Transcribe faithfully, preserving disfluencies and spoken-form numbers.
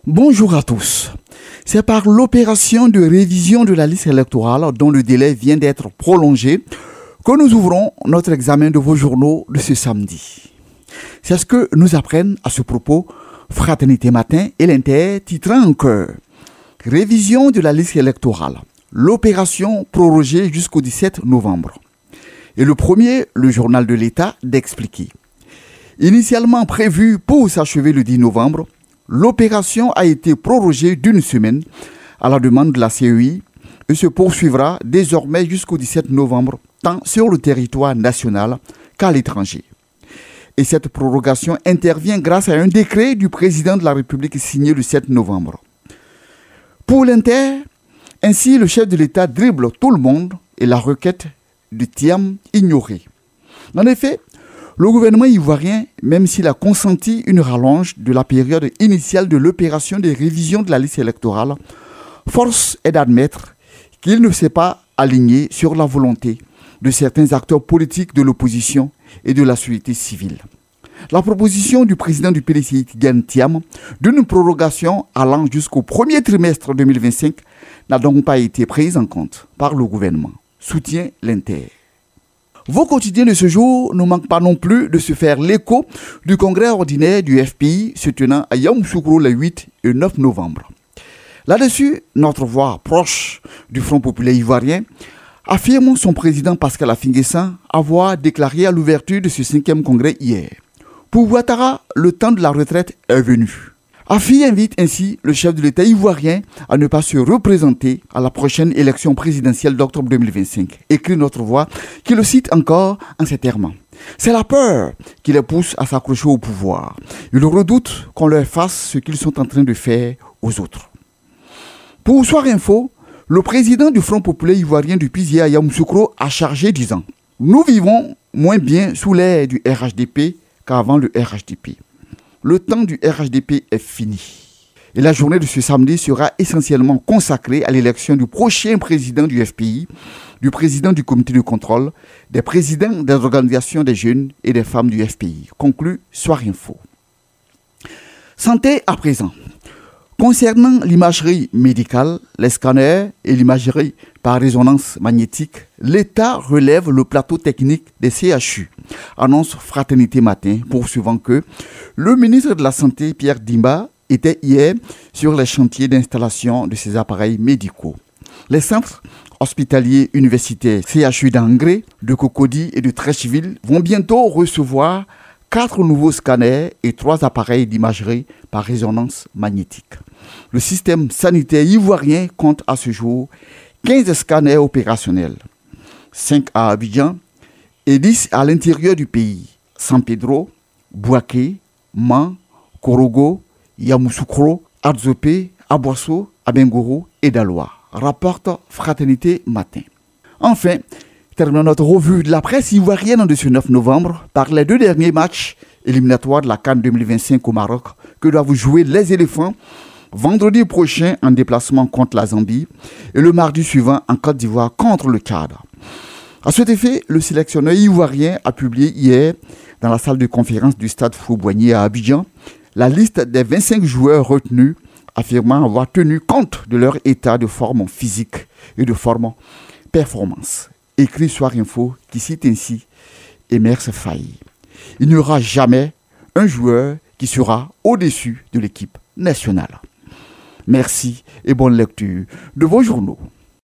Bonjour à tous. C'est par l'opération de révision de la liste électorale dont le délai vient d'être prolongé que nous ouvrons notre examen de vos journaux de ce samedi. C'est ce que nous apprennent à ce propos Fraternité Matin et l'Inter titrant que « Révision de la liste électorale, l'opération prorogée jusqu'au dix-sept novembre ». Et le premier, le journal de l'État, d'expliquer. Initialement prévu pour s'achever le dix novembre, l'opération a été prorogée d'une semaine à la demande de la C E I et se poursuivra désormais jusqu'au dix-sept novembre, tant sur le territoire national qu'à l'étranger. Et cette prorogation intervient grâce à un décret du président de la République signé le sept novembre. Pour l'Inter, ainsi le chef de l'État dribble tout le monde et la requête de Thiam ignorée. En effet, le gouvernement ivoirien, même s'il a consenti une rallonge de la période initiale de l'opération de révision de la liste électorale, force est d'admettre qu'il ne s'est pas aligné sur la volonté de certains acteurs politiques de l'opposition et de la société civile. La proposition du président du P D C I, Tidjane Thiam, d'une prorogation allant jusqu'au premier trimestre deux mille vingt-cinq n'a donc pas été prise en compte par le gouvernement, soutient l'Inter. Vos quotidiens de ce jour ne manquent pas non plus de se faire l'écho du congrès ordinaire du F P I se tenant à Yamoussoukro les huit et neuf novembre. Là-dessus, notre voix proche du Front populaire ivoirien affirme son président Pascal Affi-N'Guessan avoir déclaré à l'ouverture de ce cinquième congrès hier. Pour Ouattara, le temps de la retraite est venu. Affi invite ainsi le chef de l'État ivoirien à ne pas se représenter à la prochaine élection présidentielle d'octobre deux mille vingt-cinq. Écrit notre voix, qui le cite encore en ces termes. C'est la peur qui les pousse à s'accrocher au pouvoir. Ils redoutent qu'on leur fasse ce qu'ils sont en train de faire aux autres. Pour Soir Info, le président du Front populaire ivoirien depuis hier à Yamoussoukro a chargé disant « Nous vivons moins bien sous l'ère du R H D P qu'avant le R H D P. Le temps du R H D P est fini. Et la journée de ce samedi sera essentiellement consacrée à l'élection du prochain président du F P I, du président du comité de contrôle, des présidents des organisations des jeunes et des femmes du F P I. Conclut Soir Info. Santé à présent. Concernant l'imagerie médicale, les scanners et l'imagerie par résonance magnétique, l'État relève le plateau technique des C H U, annonce Fraternité Matin, poursuivant que le ministre de la Santé, Pierre Dimba, était hier sur les chantiers d'installation de ces appareils médicaux. Les centres hospitaliers universitaires C H U d'Angré, de Cocody et de Treichville vont bientôt recevoir quatre nouveaux scanners et trois appareils d'imagerie par résonance magnétique. Le système sanitaire ivoirien compte à ce jour quinze scanners opérationnels, cinq à Abidjan et dix à l'intérieur du pays, San Pedro, Bouaké, Man, Korogo, Yamoussoukro, Adzopé, Aboasso, Abengoro et Daloa, rapporte Fraternité Matin. Enfin, terminons notre revue de la presse ivoirienne de ce neuf novembre par les deux derniers matchs éliminatoires de la CAN deux mille vingt-cinq au Maroc que doivent jouer les éléphants vendredi prochain en déplacement contre la Zambie et le mardi suivant en Côte d'Ivoire contre le Tchad. À cet effet, le sélectionneur ivoirien a publié hier dans la salle de conférence du stade Fou-Boigny à Abidjan la liste des vingt-cinq joueurs retenus, affirmant avoir tenu compte de leur état de forme physique et de forme performance. Écrit Soir Info qui cite ainsi Emerse Faye. Il n'y aura jamais un joueur qui sera au-dessus de l'équipe nationale. Merci et bonne lecture de vos journaux.